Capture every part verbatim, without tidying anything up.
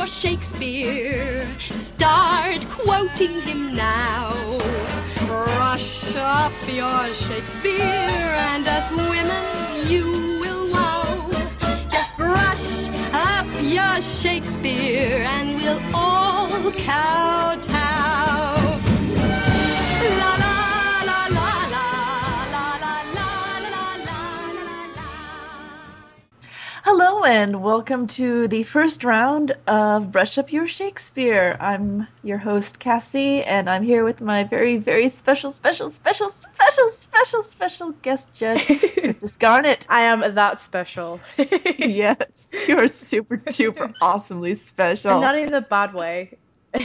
Shakespeare. Start quoting him now. Brush up your Shakespeare, and us women you will wow. Just brush up your Shakespeare, and we'll all kowtow. La la. Hello and welcome to the first round of Brush Up Your Shakespeare. I'm your host, Cassie, and I'm here with my very, very special, special, special, special, special, special guest judge, Princess Garnet. I am that special. Yes, you're super, super awesomely special. And not in the bad way.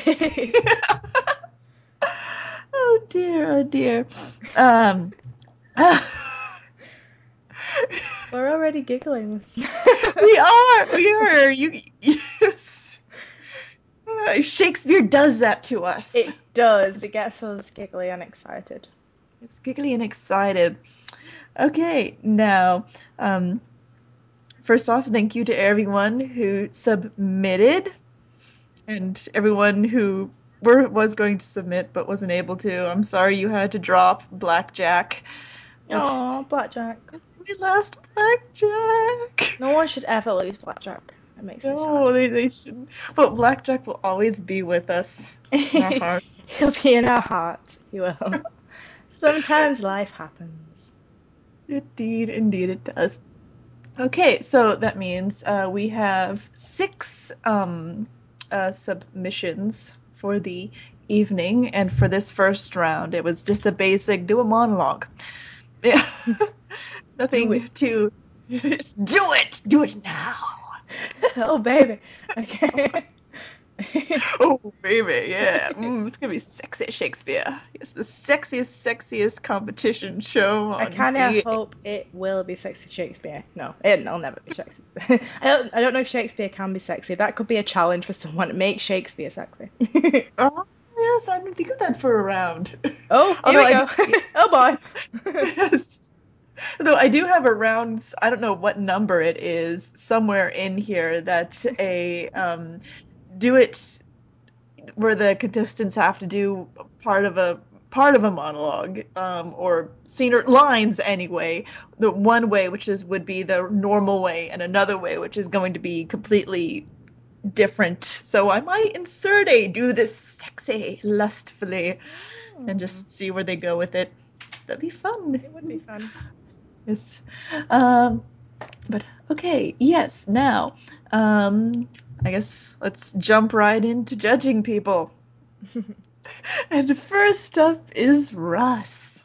Oh dear, oh dear. Um... We're already giggling. We are, we are. You, yes. Uh, Shakespeare does that to us. It does. It gets us giggly and excited. It's giggly and excited. Okay, now, um, first off, thank you to everyone who submitted, and everyone who were was going to submit but wasn't able to. I'm sorry you had to drop Blackjack. Oh, Blackjack. It's my last Blackjack. No one should ever lose Blackjack. It makes me sad. No, they, they shouldn't. But Blackjack will always be with us in our hearts. He'll be in our heart. He will. Sometimes life happens. Indeed, indeed it does. Okay, so that means uh, we have six um, uh, submissions for the evening, and for this first round, it was just a basic do a monologue. Yeah, nothing do to do it, do it now. Oh baby, okay. Oh baby, yeah, mm, it's gonna be sexy Shakespeare. It's the sexiest, sexiest competition show on I kind of hope it will be sexy Shakespeare. No, it'll never be sexy. I don't. I don't know if Shakespeare can be sexy. That could be a challenge for someone to make Shakespeare sexy. Oh. Yes, I didn't think of that for a round. Oh, here we go. Do... Oh, boy. Yes. Though I do have a round, I don't know what number it is, somewhere in here that's a, um, do it, where the contestants have to do part of a, part of a monologue, um, or scene or lines anyway. The one way, which is, would be the normal way, and another way, which is going to be completely different. So I might insert a do this sexy lustfully mm. and just see where they go with it. That'd be fun. It would be fun. Yes. Um but okay, yes, now um I guess let's jump right into judging people. And first up is Russ.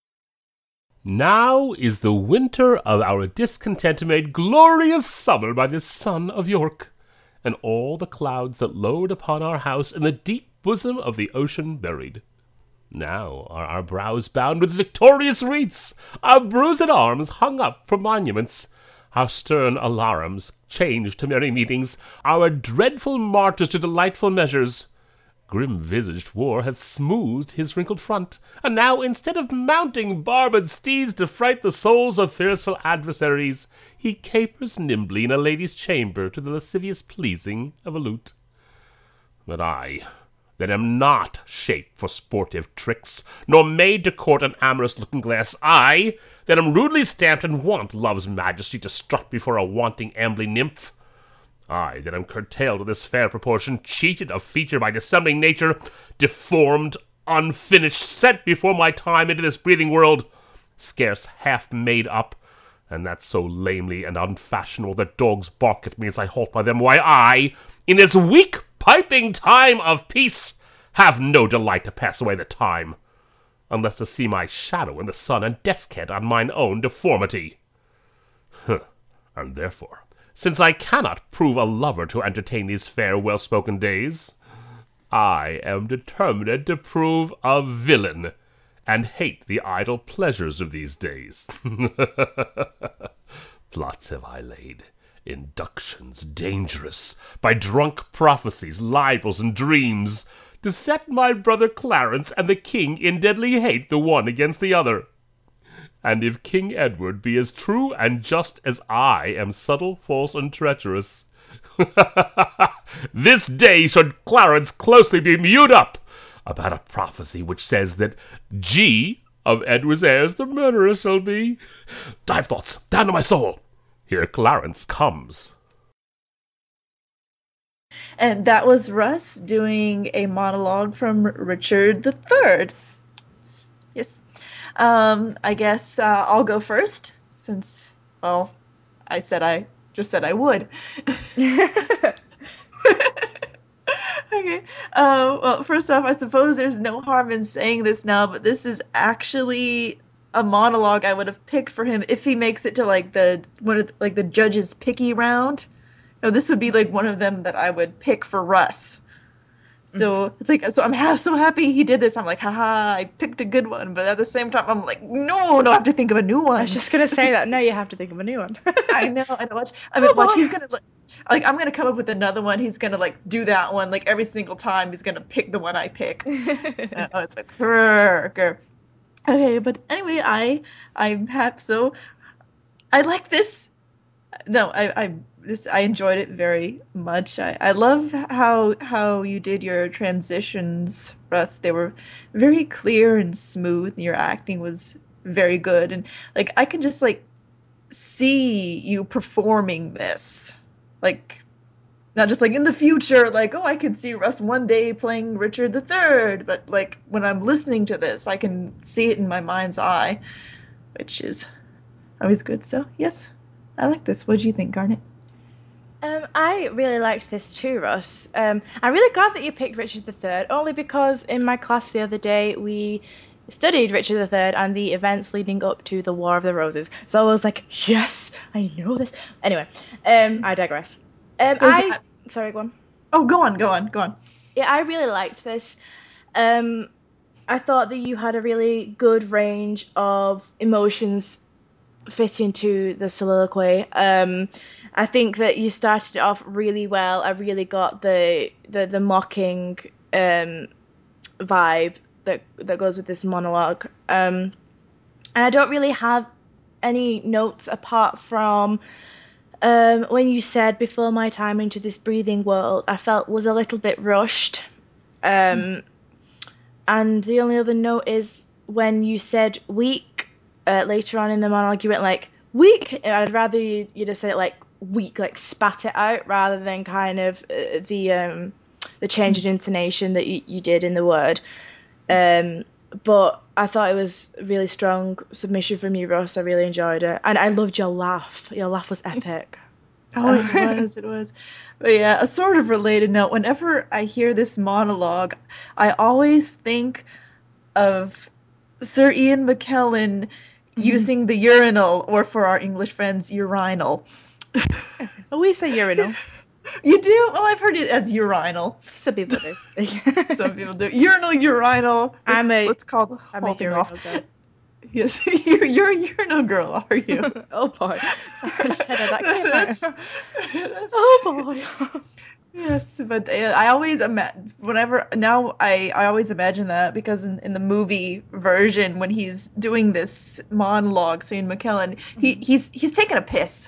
Now is the winter of our discontent made glorious summer by the sun of York, and all the clouds that load upon our house in the deep bosom of the ocean buried. Now are our brows bound with victorious wreaths, our bruised arms hung up for monuments, our stern alarums changed to merry meetings, our dreadful marches to delightful measures. Grim-visaged war hath smoothed his wrinkled front, and now, instead of mounting barbed steeds to fright the souls of fearful adversaries, he capers nimbly in a lady's chamber to the lascivious pleasing of a lute. But I, that am not shaped for sportive tricks, nor made to court an amorous looking-glass, I, that am rudely stamped and want love's majesty to strut before a wanting ambling nymph, I, that am curtailed of this fair proportion, cheated of feature by dissembling nature, deformed, unfinished, sent before my time into this breathing world, scarce half made up, and that so lamely and unfashionable that dogs bark at me as I halt by them, why I, in this weak piping time of peace, have no delight to pass away the time, unless to see my shadow in the sun and descant on mine own deformity. And therefore, since I cannot prove a lover to entertain these fair well-spoken days, I am determined to prove a villain, and hate the idle pleasures of these days. Plots have I laid, inductions dangerous, by drunk prophecies, libels, and dreams, to set my brother Clarence and the king in deadly hate the one against the other. And if King Edward be as true and just as I am subtle, false, and treacherous, This day should Clarence closely be mewed up about a prophecy which says that G of Edward's heirs the murderer shall be. Dive thoughts, down to my soul. Here Clarence comes. And that was Russ doing a monologue from Richard the Third. Yes. Um, I guess uh, I'll go first, since, well, I said I just said I would. Okay. Uh, well, first off, I suppose there's no harm in saying this now, but this is actually a monologue I would have picked for him if he makes it to like the one of the, like the judges' picky round. No, this would be like one of them that I would pick for Russ. So mm-hmm. It's like, so I'm ha- so happy he did this. I'm like, haha, I picked a good one. But at the same time, I'm like, no, no, I have to think of a new one. I was just gonna say that. No, you have to think of a new one. I know, I know. Watch, I mean, oh, watch. He's gonna like, like, I'm gonna come up with another one. He's gonna like do that one. Like every single time, he's gonna pick the one I pick. Oh, it's like, grr, grr. Okay, but anyway, I, I'm happy. So, I like this. No, I, I. This I enjoyed it very much. I, I love how how you did your transitions, Russ. They were very clear and smooth, and your acting was very good. And like I can just like see you performing this, like not just like in the future, like oh I can see Russ one day playing Richard the Third, but like when I'm listening to this, I can see it in my mind's eye, which is always good. So yes, I like this. What do you think, Garnet? Um, I really liked this too, Russ. Um, I'm really glad that you picked Richard the Third, only because in my class the other day we studied Richard the Third and the events leading up to the War of the Roses. So I was like, yes, I know this. Anyway, um, I digress. Um, I sorry, go on. Oh, go on, go on, go on. Yeah, I really liked this. Um, I thought that you had a really good range of emotions fit into the soliloquy. Um, I think that you started it off really well. I really got the the, the mocking um, vibe that that goes with this monologue. Um, and I don't really have any notes apart from um, when you said before my time into this breathing world, I felt was a little bit rushed. Um, mm. And the only other note is when you said weak uh, later on in the monologue, you went like weak. I'd rather you, you just say it like weak, like spat it out, rather than kind of uh, the um the change in intonation that you, you did in the word. Um, but I thought it was a really strong submission from you, Ross. I really enjoyed it, and I loved your laugh. Your laugh was epic. Oh, it was, it was. But yeah, a sort of related note. Whenever I hear this monologue, I always think of Sir Ian McKellen mm-hmm. using the urinal, or for our English friends, urinal. Oh, we say urinal. You do? Well, I've heard it as urinal. Some people do. Some people do. Urinal, urinal. Let's, I'm a. Let's call the I'm whole a thing urinal off. girl. Yes, you're you're a urinal girl, are you? Oh boy. I just said that that's, that's, oh boy. Yes, but I always imagine whenever now I, I always imagine that because in, in the movie version when he's doing this monologue, Ian McKellen, he he's he's taking a piss.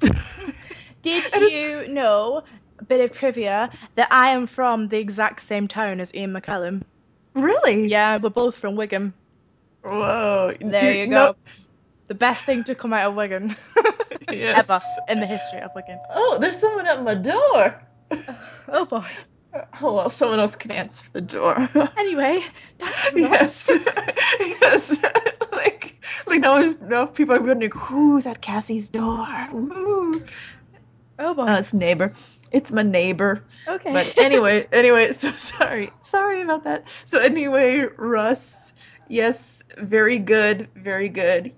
Did you know, a bit of trivia, that I am from the exact same town as Ian McKellen? Really? Yeah, we're both from Wigan. Whoa. There you go. No. The best thing to come out of Wigan. Yes. Ever in the history of Wigan. Oh, there's someone at my door. Oh boy. Oh well, someone else can answer the door. Anyway, back to yes, yes. like, like now, there's, now people are wondering who's at Cassie's door. Ooh. Oh boy. Oh, it's neighbor. It's my neighbor. Okay. But anyway, anyway. So sorry, sorry about that. So anyway, Russ. Yes, very good, very good.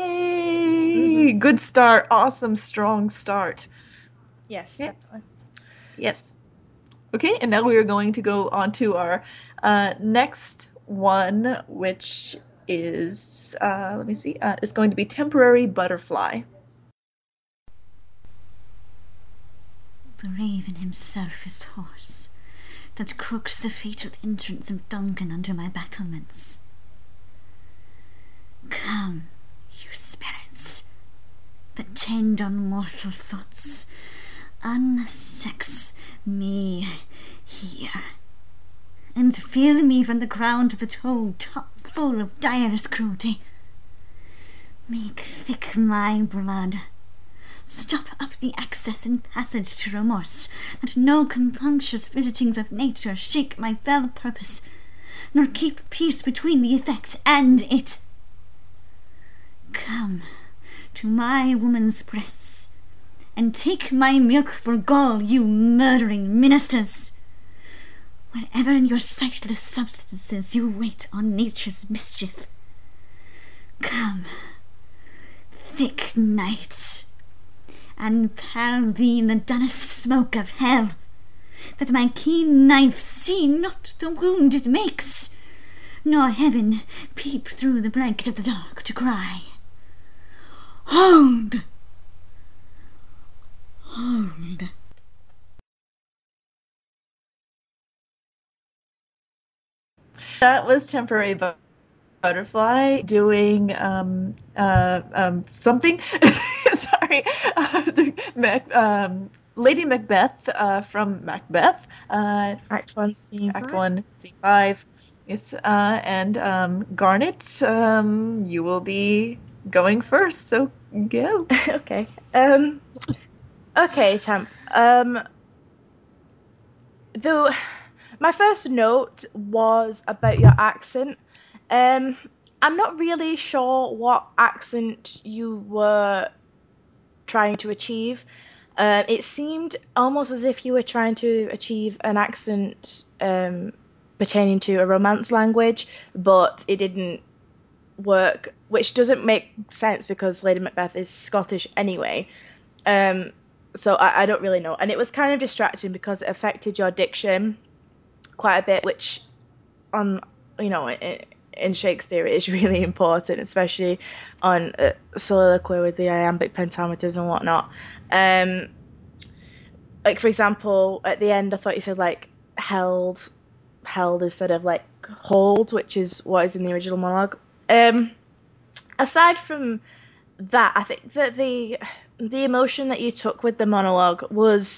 Yay! Mm-hmm. Good start. Awesome, strong start. Yes, yeah. definitely. Yes. Okay, and now we are going to go on to our uh, next one, which is, uh, let me see, uh, it's going to be Temporary Butterfly. The raven himself is horse, that crooks the fatal entrance of Duncan under my battlements. Come, you spirits, that tend on mortal thoughts, unsex me here, and fill me from the crown to the toe top full of direst cruelty. Make thick my blood. Stop up the access and passage to remorse, that no compunctious visitings of nature shake my fell purpose, nor keep peace between the effect and it. Come to my woman's breasts, and take my milk for gall, you murdering ministers. Wherever in your sightless substances you wait on nature's mischief, come, thick night, and pall thee in the dunnest smoke of hell, that my keen knife see not the wound it makes, nor heaven peep through the blanket of the dark to cry, Hold! Hold! That was Temporary Bu- Butterfly doing um, uh, um, something. Sorry. Uh, the Mac, um, Lady Macbeth uh, from Macbeth. Uh, Act one, scene Act five. one, Scene five. Yes, uh, and um, Garnet, um, you will be going first, so go. Okay. Um. Okay, Temp. Um. Though, my first note was about your accent. Um. I'm not really sure what accent you were trying to achieve. Uh, it seemed almost as if you were trying to achieve an accent um, pertaining to a Romance language, but it didn't work, which doesn't make sense because Lady Macbeth is Scottish anyway. Um, so I, I don't really know. And it was kind of distracting because it affected your diction quite a bit, which on, you know, it, in Shakespeare it is really important, especially on uh, soliloquy with the iambic pentameters and whatnot. Um, like, for example, at the end I thought you said like held, held instead of like hold, which is what is in the original monologue. Um, aside from that, I think that the the emotion that you took with the monologue was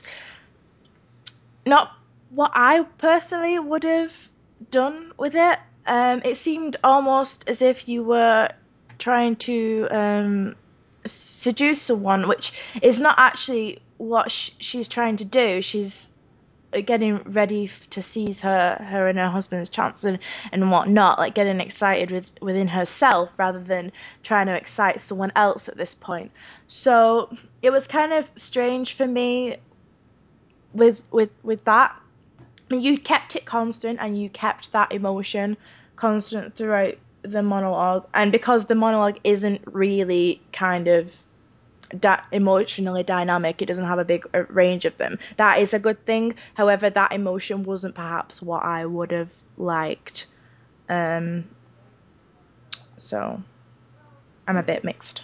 not what I personally would have done with it. Um, it seemed almost as if you were trying to um, seduce someone, which is not actually what sh- she's trying to do. She's getting ready f- to seize her, her and her husband's chance and, and whatnot, like getting excited with within herself rather than trying to excite someone else at this point. So it was kind of strange for me with with with that. I mean, you kept it constant and you kept that emotion constant throughout the monologue, and because the monologue isn't really kind of da- emotionally dynamic, it doesn't have a big uh, range of them. That is a good thing. However, that emotion wasn't perhaps what I would have liked. Um, so I'm a bit mixed.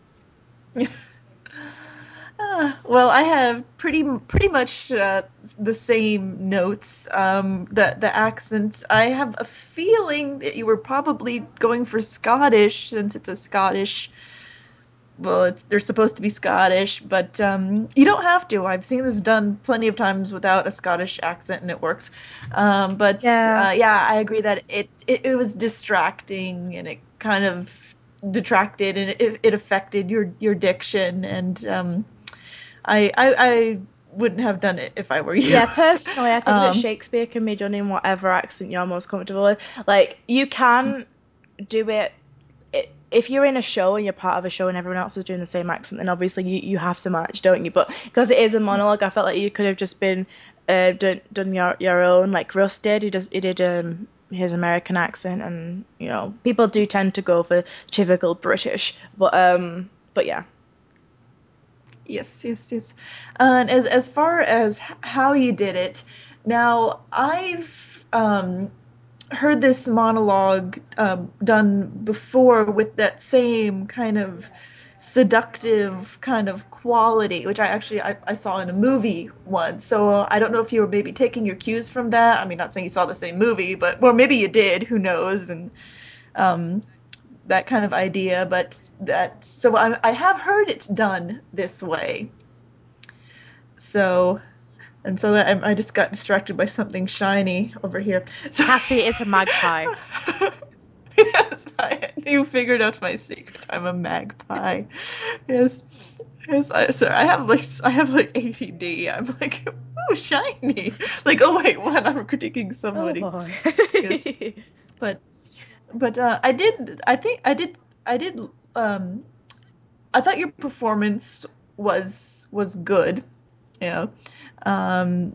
Uh, well, I have pretty pretty much uh, the same notes. Um, the the accents. I have a feeling that you were probably going for Scottish, since it's a Scottish. Well, it's they're supposed to be Scottish, but um, you don't have to. I've seen this done plenty of times without a Scottish accent, and it works. Um, but Yeah. uh, yeah, I agree that it, it it was distracting, and it kind of detracted, and it it affected your your diction, and um, I, I I wouldn't have done it if I were you. Yeah, personally, I think that Um, Shakespeare can be done in whatever accent you're most comfortable with. Like, you can do it, it if you're in a show and you're part of a show and everyone else is doing the same accent, then obviously you, you have to match, don't you? But because it is a monologue, I felt like you could have just been uh, done done your your own, like Russ did. He does he did um his American accent, and you know people do tend to go for typical British, but um but yeah. Yes, yes, yes. And as as far as h- how you did it, now I've um, heard this monologue um, done before with that same kind of seductive kind of quality, which I actually I, I saw in a movie once. So I don't know if you were maybe taking your cues from that. I mean, not saying you saw the same movie, but or maybe you did. Who knows? And um, that kind of idea. But that so I, I have heard it's done this way. so, and so I, I just got distracted by something shiny over here. So, Cassie is a magpie. yes, I, you figured out my secret. I'm a magpie. Yes, yes. I, sorry, I have like I have like A D. I'm like, ooh, shiny. Like, oh wait, what? I'm critiquing somebody. Oh boy. Yes. But, but uh, I did. I think I did. I did. Um, I thought your performance was was good. You know, um,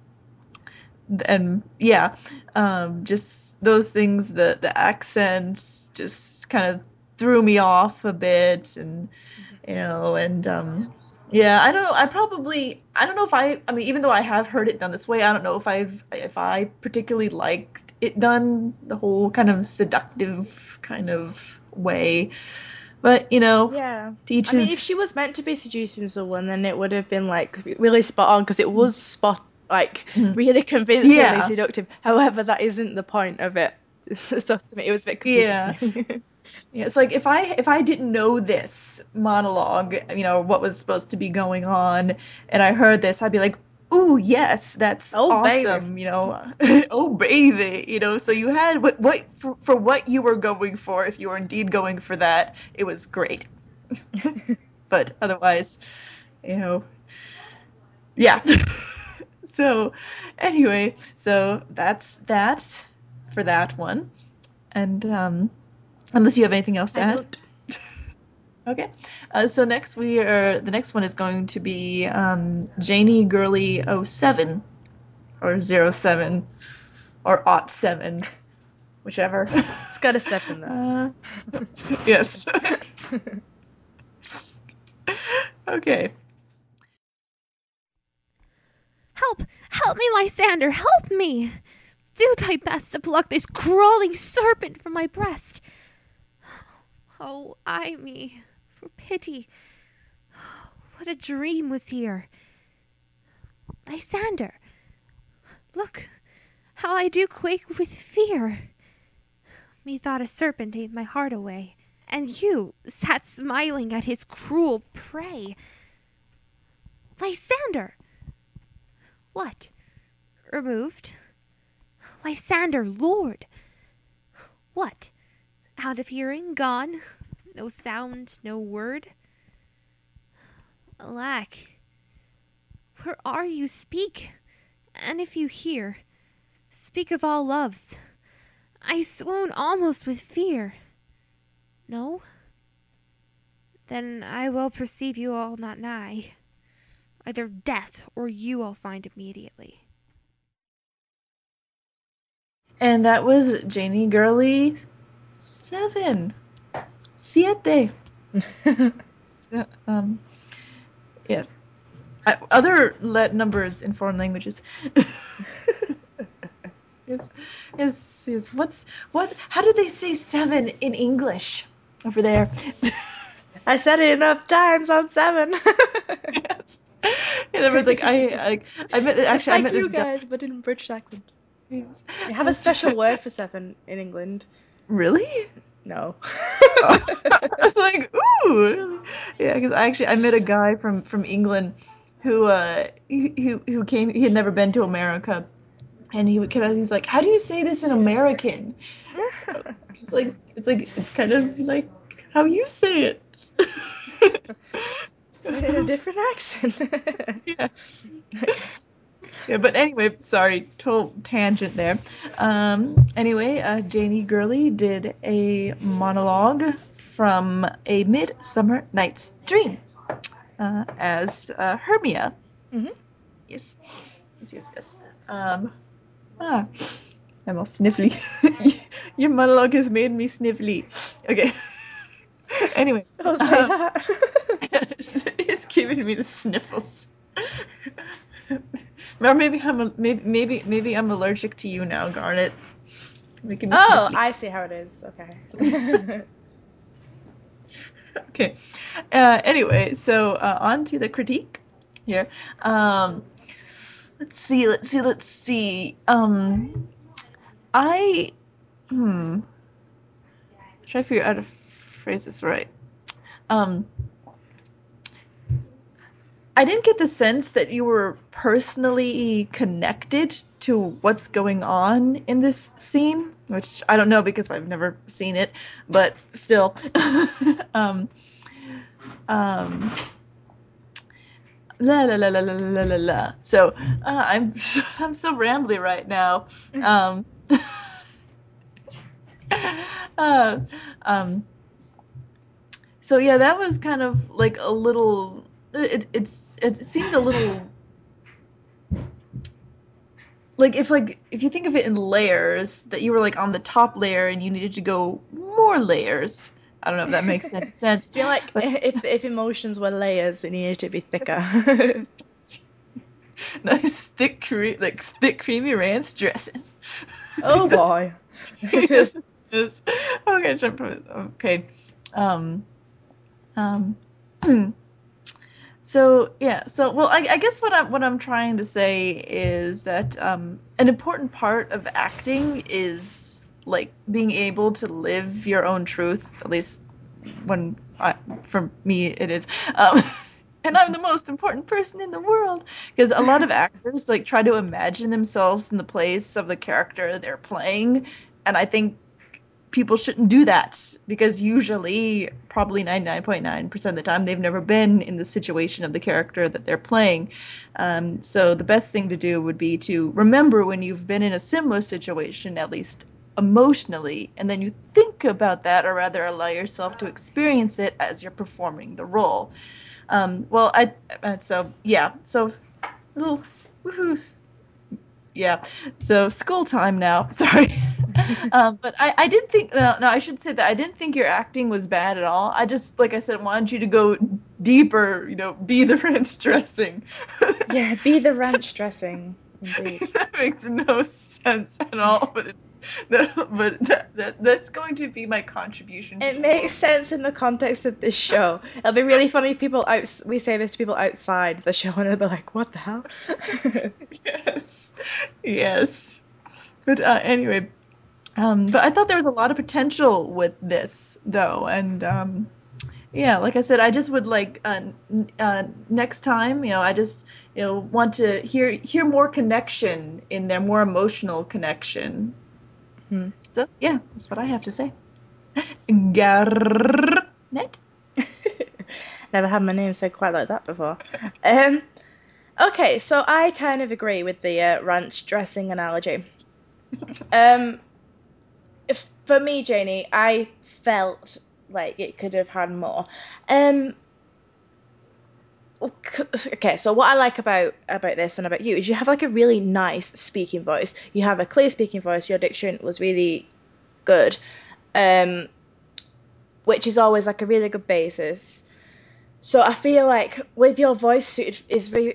and yeah, um, just those things. The the accents just kind of threw me off a bit, and you know, and um, yeah, I don't know. I probably I don't know if I. I mean, even though I have heard it done this way, I don't know if I've if I particularly liked it done the whole kind of seductive kind of way. But you know, Yeah. to each I mean, his. if she was meant to be seducing someone, then it would have been like really spot on because it was spot like Mhm. really convincingly Yeah. seductive. However, that isn't the point of it. So to me, it was a bit confusing. Yeah. Yeah, it's like if I if I didn't know this monologue, you know, what was supposed to be going on, and I heard this, I'd be like, "Ooh, yes, that's Oh, baby. awesome," you know. Oh, baby, you know. So you had what what for, for what you were going for, if you were indeed going for that, it was great. But otherwise, you know, yeah. So anyway, so that's that for that one. And um unless you have anything else to I add. don't. Okay. Uh, so next we are the next one is going to be um, Janie Gurley oh seven or zero seven or aught seven, whichever. It's got a step in there. Uh, yes. Okay. Help! Help me, Lysander! Help me! Do thy best to pluck this crawling serpent from my breast. Oh, eye me, for pity. What a dream was here. Lysander, look, how I do quake with fear. Methought a serpent ate my heart away, and you sat smiling at his cruel prey. Lysander! What? Removed? Lysander, Lord! What? Out of hearing, gone? No sound, no word? Alack! Where are you? Speak! And if you hear, speak of all loves. I swoon almost with fear. No? Then I well perceive you all not nigh. Either death or you I'll find immediately. And that was Janie Gurley seven. Siete. So, um, yeah. I, other let numbers in foreign languages. Yes, yes, yes. What's what? How do they say seven in English over there? I said it enough times on seven. Yes. Yeah, they were like I, I, I met actually It's I like met you this guy. guys, but in British accent. Yes. They have a special word for seven in England. Really? No. I was like, ooh, yeah, because I actually I met a guy from from England who uh who who came. He had never been to America, and he would come out. He's like, how do you say this in American? It's like it's like it's kind of like how you say it. in a different accent. Yes. Yeah, but anyway, sorry, total tangent there. Um, anyway, uh, Janie Gurley did a monologue from A Midsummer Night's Dream uh, as uh, Hermia. Mhm. Yes, yes, yes, yes. Um, ah, I'm all sniffly. Your monologue has made me sniffly. Okay. Anyway, Don't say um, that. it's, it's giving me the sniffles. Or maybe I'm a, maybe maybe maybe I'm allergic to you now, Garnet. Making me Oh, sniffly. I see how it is. Okay. Okay. Uh, anyway, so uh, on to the critique here. Um, let's see. Let's see. Let's see. Um, I hmm. Try to figure out how to phrase this right. Um, I didn't get the sense that you were personally connected to what's going on in this scene, which I don't know because I've never seen it, but still. um, um, la la la la la la la la. So uh, I'm I'm so rambly right now. Um, uh, um, so yeah, that was kind of like a little. It it's it seemed a little like if like if you think of it in layers, that you were like on the top layer and you needed to go more layers. I don't know if that makes any sense. I feel like but if if emotions were layers, they needed to be thicker. nice thick cre- like thick creamy ranch dressing. Oh boy. yes, yes. Okay, jump from it. Okay. Um. Um. So yeah, so well, I, I guess what I'm what I'm trying to say is that um, an important part of acting is like being able to live your own truth. At least when I, for me, it is. Um, and I'm the most important person in the world because a lot of actors like try to imagine themselves in the place of the character they're playing, and I think people shouldn't do that because usually, probably ninety-nine point nine percent of the time, they've never been in the situation of the character that they're playing. Um, so the best thing to do would be to remember when you've been in a similar situation, at least emotionally, and then you think about that, or rather allow yourself to experience it as you're performing the role. Um, well, I uh, so yeah, so little woohoos. Yeah, so school time now. Sorry. um, but I, I did think, no, no, I should say that I didn't think your acting was bad at all. I just, like I said, wanted you to go deeper, you know, be the ranch dressing. Yeah, be the ranch dressing. Indeed. That makes no sense at all, but it's, that, but that, that, that's going to be my contribution. To It the makes world. sense in the context of this show. It'll be really funny if people out we say this to people outside the show and they'll be like, "What the hell?" Yes, yes. But uh, anyway, um, but I thought there was a lot of potential with this, though, and um, yeah, like I said, I just would like uh, n- uh, next time, you know, I just you know want to hear hear more connection in there, more emotional connection. Hmm. So yeah, that's what I have to say. Garnet. Never had my name said quite like that before. Um, okay, so I kind of agree with the uh, ranch dressing analogy. Um, if, for me, Janie, I felt like it could have had more. Um, okay, so what I like about about this and about you is you have like a really nice speaking voice. You have a clear speaking voice. Your diction was really good, um, which is always like a really good basis. So I feel like with your voice suited is very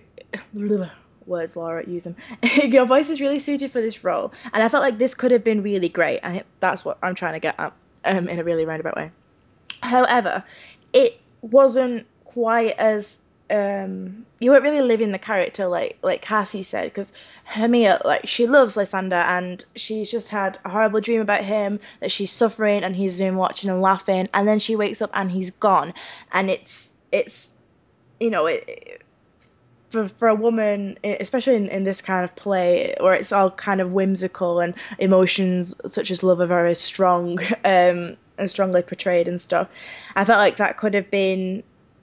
words Laura use them. Your voice is really suited for this role, and I felt like this could have been really great. I think that's what I'm trying to get at, um, in a really roundabout way. However, it wasn't quite as um, you weren't really living the character like like Cassie said, because Hermia, like, she loves Lysander and she's just had a horrible dream about him, that she's suffering and he's been watching and laughing, and then she wakes up and he's gone, and it's it's you know it, it for for a woman, especially in, in this kind of play where it's all kind of whimsical and emotions such as love are very strong um and strongly portrayed and stuff, I felt like that could have been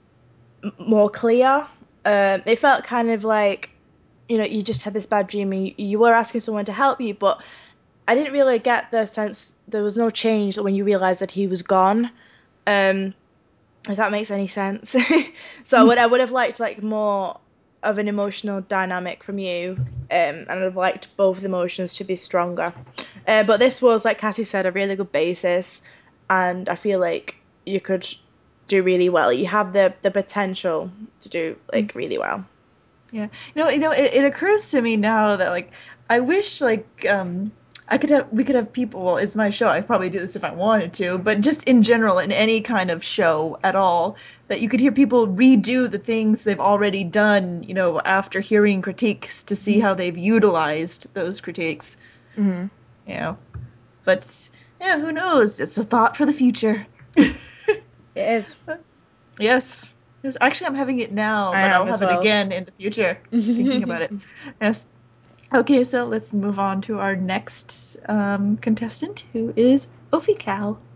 more clear. Um, it felt kind of like, you know, you just had this bad dream and you, you were asking someone to help you, but I didn't really get the sense there was no change when you realized that he was gone. Um, if that makes any sense. So I would I would have liked like more of an emotional dynamic from you, um, and I'd have liked both emotions to be stronger. Uh, but this was, like Cassie said, a really good basis, and I feel like you could do really well. You have the the potential to do like really well. Yeah, you know, you know, it, it occurs to me now that like I wish like um I could have we could have people. Well, it's my show. I'd probably do this if I wanted to, but just in general, in any kind of show at all, that you could hear people redo the things they've already done, you know, after hearing critiques to see how they've utilized those critiques. Mm-hmm. You know, but yeah, who knows? It's a thought for the future. It is. Yes. Yes, actually, I'm having it now, I but am I'll as have well. it again in the future. Thinking about it. Yes. Okay, so let's move on to our next um, contestant, who is Ophical.